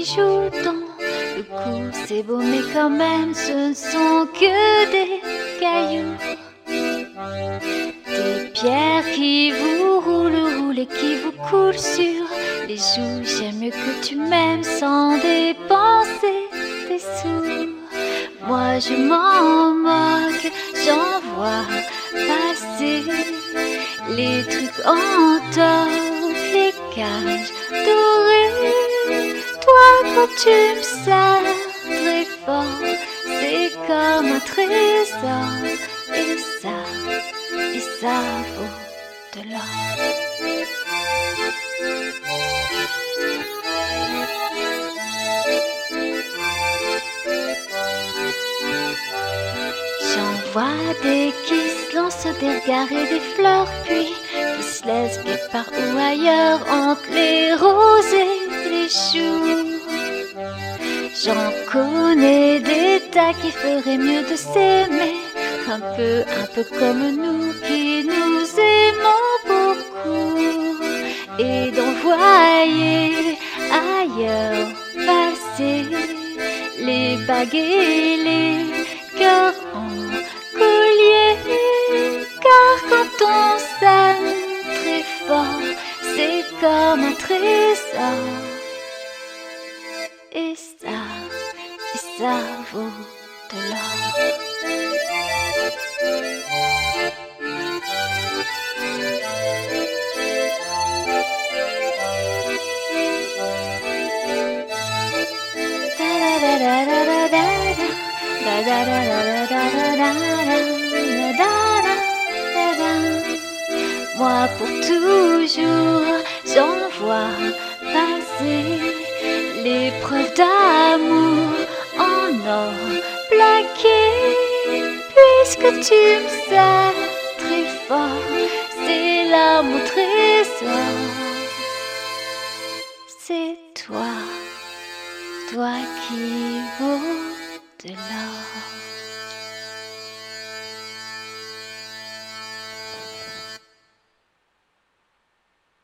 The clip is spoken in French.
bijoux dans le cou. C'est beau mais quand même ce ne sont que des cailloux. Des pierres qui vous roulent et qui vous coulent sur les joues. J'aime mieux que tu m'aimes sans dépenser des sous. Moi je m'en moque, j'en vois passer les trucs en toque, les cages dorées. Toi quand tu me serres très fort, c'est comme un trésor. Et ça vaut de l'or. J'en vois des qui se lancent des regards et des fleurs, puis qui se laissent quelque part ou ailleurs entre les roses et les choux. J'en connais des tas qui feraient mieux de s'aimer, un peu comme nous qui nous aimons beaucoup, et d'envoyer ailleurs passer les bagues et les cœurs en collier. Car quand on s'aime très fort, c'est comme un trésor. Et ça vaut de l'or. Moi pour toujours, j'en vois passer les preuves d'amour en or plaqué. Puisque tu me sers très fort, c'est là mon trésor. C'est toi qui vaut de l'or.